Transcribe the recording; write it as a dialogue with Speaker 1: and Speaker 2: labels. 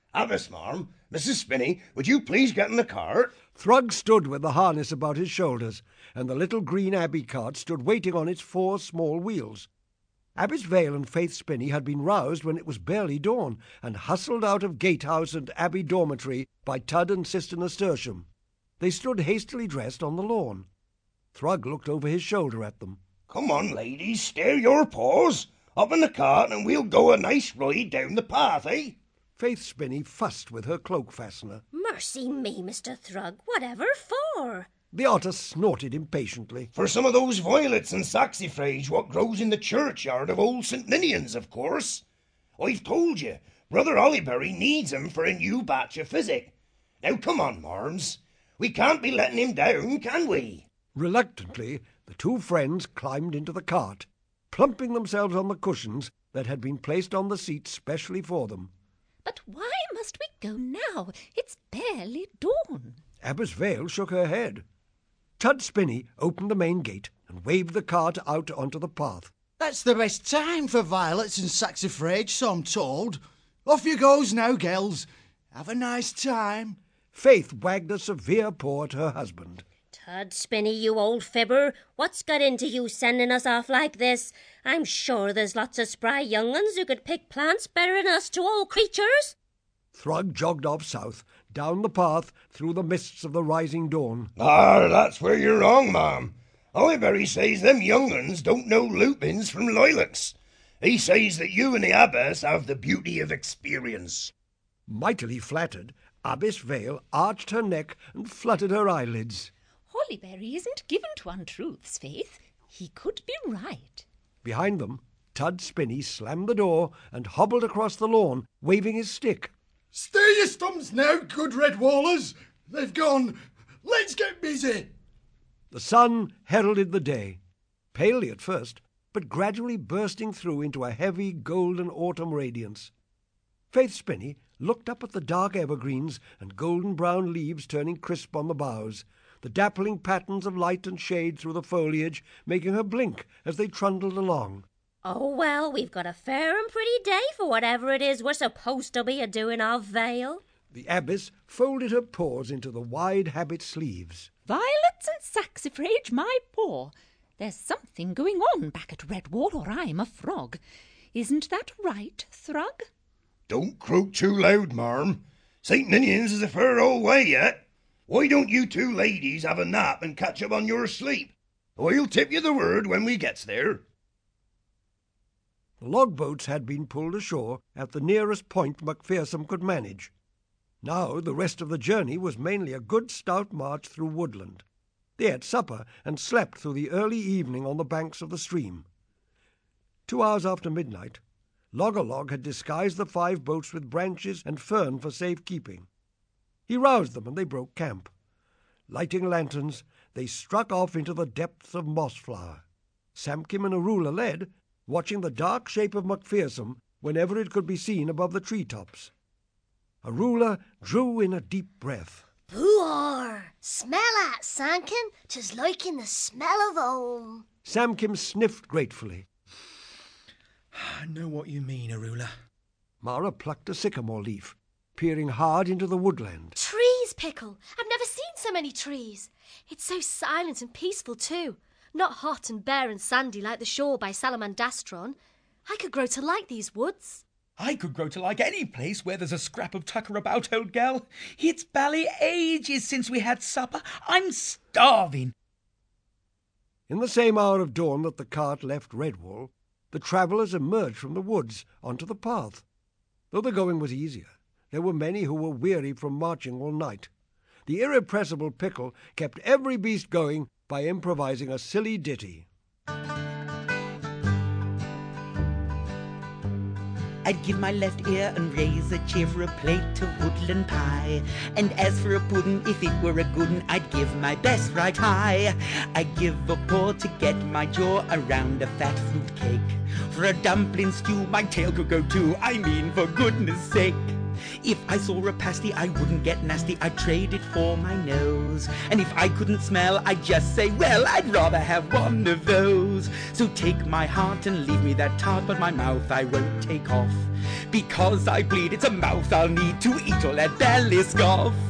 Speaker 1: Abbess, marm, Mrs. Spinney, would you please get in the cart?
Speaker 2: Thrug stood with the harness about his shoulders, and the little green Abbey cart stood waiting on its 4 small wheels. Abbess Vale and Faith Spinney had been roused when it was barely dawn, and hustled out of gatehouse and Abbey dormitory by Tudd and Sister Nasturtium. They stood hastily dressed on the lawn. Thrug looked over his shoulder at them.
Speaker 1: Come on, ladies, stare your paws. Up in the cart and we'll go a nice ride down the path, eh?
Speaker 2: Faith Spinney fussed with her cloak fastener.
Speaker 3: Mercy me, Mr. Thrug, whatever for?
Speaker 2: The otter snorted impatiently.
Speaker 1: For some of those violets and saxifrage what grows in the churchyard of old St. Ninian's, of course. I've told you, Brother Ollyberry needs 'em for a new batch of physic. Now come on, marms. We can't be letting him down, can we?
Speaker 2: Reluctantly, the 2 friends climbed into the cart, plumping themselves on the cushions that had been placed on the seats specially for them.
Speaker 4: But why must we go now? It's barely dawn.
Speaker 2: Abbess Vale shook her head. Tudd Spinney opened the main gate and waved the cart out onto the path.
Speaker 5: That's the best time for violets and saxifrage, so I'm told. Off you goes now, gels. Have a nice time.
Speaker 2: Faith wagged a severe paw at her husband.
Speaker 3: Tudd Spinney, you old fibber, what's got into you sending us off like this? I'm sure there's lots of spry young uns who could pick plants better than us two old creatures.
Speaker 2: Thrug jogged off south, down the path, through the mists of the rising dawn.
Speaker 1: Ah, that's where you're wrong, ma'am. Ollyberry says them young uns don't know lupins from lilacs. He says that you and the abbess have the beauty of experience.
Speaker 2: Mightily flattered, Abbess Vale arched her neck and fluttered her eyelids.
Speaker 4: Ollyberry isn't given to untruths, Faith. He could be right.
Speaker 2: Behind them, Tudd Spinney slammed the door and hobbled across the lawn, waving his stick.
Speaker 5: Stir your stumps now, good red wallers. They've gone. Let's get busy.
Speaker 2: The sun heralded the day, palely at first, but gradually bursting through into a heavy golden autumn radiance. Faith Spinney looked up at the dark evergreens and golden-brown leaves turning crisp on the boughs, the dappling patterns of light and shade through the foliage making her blink as they trundled along.
Speaker 3: Oh, well, we've got a fair and pretty day for whatever it is we're supposed to be a-doing our Vale.
Speaker 2: The abbess folded her paws into the wide habit sleeves.
Speaker 4: Violets and saxifrage, my paw. There's something going on back at Redwall, or I'm a frog. Isn't that right, Thrug?
Speaker 1: Don't croak too loud, marm. St. Ninian's is a fair old way yet. Why don't you 2 ladies have a nap and catch up on your sleep? I'll tip you the word when we gets there.
Speaker 2: The log boats had been pulled ashore at the nearest point Macpherson could manage. Now the rest of the journey was mainly a good stout march through woodland. They had supper and slept through the early evening on the banks of the stream. 2 hours after midnight, Loggerlog had disguised the 5 boats with branches and fern for safe-keeping. He roused them and they broke camp. Lighting lanterns, they struck off into the depths of Mossflower. Samkim and Arula led, watching the dark shape of Macpherson whenever it could be seen above the tree-tops. Arula drew in a deep breath.
Speaker 6: Boo-ar! Smell that, Samkim. 'Tis like in the smell of home.
Speaker 2: Samkim sniffed gratefully.
Speaker 7: I know what you mean, Arula.
Speaker 2: Mara plucked a sycamore leaf, peering hard into the woodland.
Speaker 6: Trees, Pickle. I've never seen so many trees. It's so silent and peaceful too. Not hot and bare and sandy like the shore by Salamandastron. I could grow to like these woods.
Speaker 7: I could grow to like any place where there's a scrap of tucker about, old gal. It's bally ages since we had supper. I'm starving.
Speaker 2: In the same hour of dawn that the cart left Redwall, the travellers emerged from the woods onto the path. Though the going was easier, there were many who were weary from marching all night. The irrepressible Pickle kept every beast going by improvising a silly ditty.
Speaker 8: I'd give my left ear and raise a cheer for a plate of woodland pie. And as for a puddin', if it were a good 'un, I'd give my best right high. I'd give a paw to get my jaw around a fat fruit cake. For a dumpling stew, my tail could go too, I mean for goodness sake. If I saw a pasty, I wouldn't get nasty, I'd trade it for my nose. And if I couldn't smell, I'd just say, well, I'd rather have one of those. So take my heart and leave me that tart, but my mouth I won't take off. Because I bleed, it's a mouth I'll need to eat all that belly scoff.